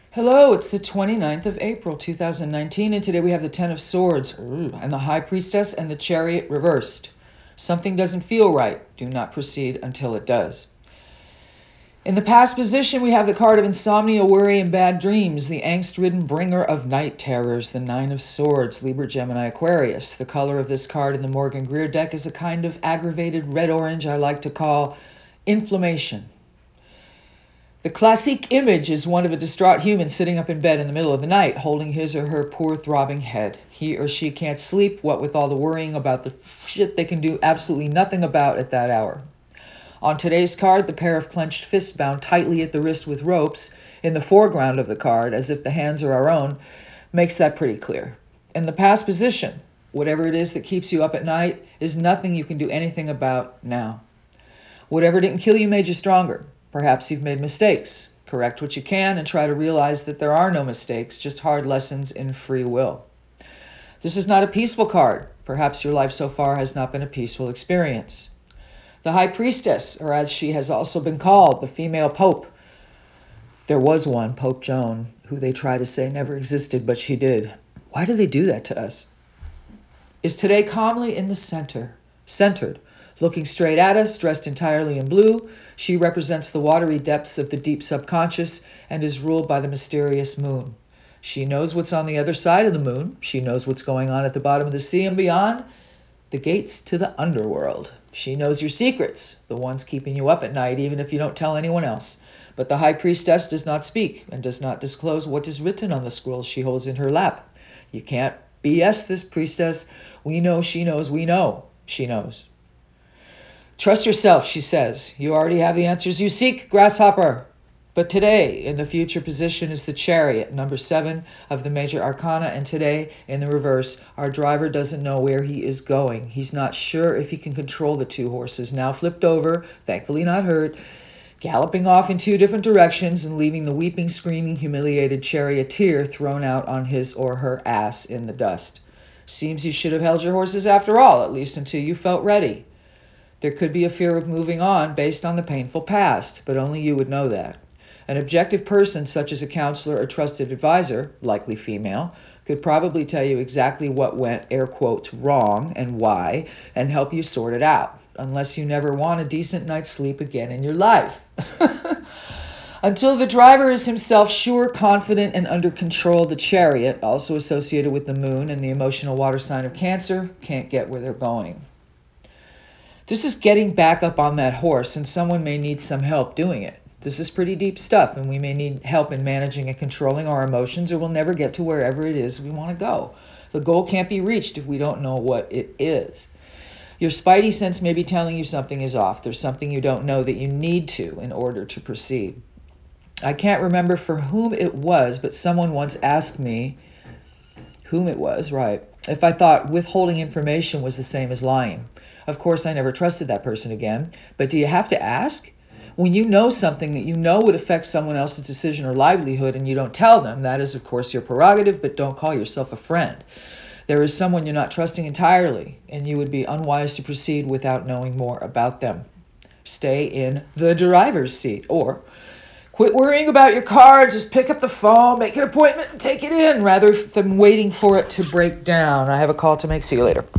Hello, it's the 29th of April, 2019, and today we have the Ten of Swords, and the High Priestess and the Chariot reversed. Something doesn't feel right. Do not proceed until it does. In the past position, we have the card of insomnia, worry, and bad dreams, the angst-ridden bringer of night terrors, the Nine of Swords, Libra, Gemini, Aquarius. The color of this card in the Morgan Greer deck is a kind of aggravated red-orange I like to call inflammation. The classique image is one of a distraught human sitting up in bed in the middle of the night, holding his or her poor throbbing head. He or she can't sleep, what with all the worrying about the shit they can do absolutely nothing about at that hour. On today's card, the pair of clenched fists bound tightly at the wrist with ropes, in the foreground of the card, as if the hands are our own, makes that pretty clear. In the past position, whatever it is that keeps you up at night is nothing you can do anything about now. Whatever didn't kill you made you stronger. Perhaps you've made mistakes. Correct what you can and try to realize that there are no mistakes, just hard lessons in free will. This is not a peaceful card. Perhaps your life so far has not been a peaceful experience. The High Priestess, or as she has also been called, the female Pope. There was one, Pope Joan, who they try to say never existed, but she did. Why do they do that to us? Is today calmly in the centered. Looking straight at us, dressed entirely in blue, she represents the watery depths of the deep subconscious and is ruled by the mysterious moon. She knows what's on the other side of the moon. She knows what's going on at the bottom of the sea and beyond, the gates to the underworld. She knows your secrets, the ones keeping you up at night, even if you don't tell anyone else. But the High Priestess does not speak and does not disclose what is written on the scroll she holds in her lap. You can't BS this priestess. We know she knows. We know she knows. Trust yourself, she says. You already have the answers you seek, grasshopper. But today, in the future position, is the Chariot, number 7 of the major arcana, and today, in the reverse, our driver doesn't know where he is going. He's not sure if he can control the two horses, now flipped over, thankfully not hurt, galloping off in two different directions and leaving the weeping, screaming, humiliated charioteer thrown out on his or her ass in the dust. Seems you should have held your horses after all, at least until you felt ready. There could be a fear of moving on based on the painful past, but only you would know that. An objective person, such as a counselor or trusted advisor, likely female, could probably tell you exactly what went, air quotes, wrong and why, and help you sort it out, unless you never want a decent night's sleep again in your life. Until the driver is himself sure, confident, and under control, the Chariot, also associated with the moon and the emotional water sign of Cancer, can't get where they're going. This is getting back up on that horse, and someone may need some help doing it. This is pretty deep stuff, and we may need help in managing and controlling our emotions, or we'll never get to wherever it is we want to go. The goal can't be reached if we don't know what it is. Your spidey sense may be telling you something is off. There's something you don't know that you need to in order to proceed. I can't remember for whom it was, but someone once asked me whom it was, right, if I thought withholding information was the same as lying. Of course, I never trusted that person again, but do you have to ask? When you know something that you know would affect someone else's decision or livelihood and you don't tell them, that is, of course, your prerogative, but don't call yourself a friend. There is someone you're not trusting entirely, and you would be unwise to proceed without knowing more about them. Stay in the driver's seat, or quit worrying about your car, just pick up the phone, make an appointment, and take it in, rather than waiting for it to break down. I have a call to make. See you later.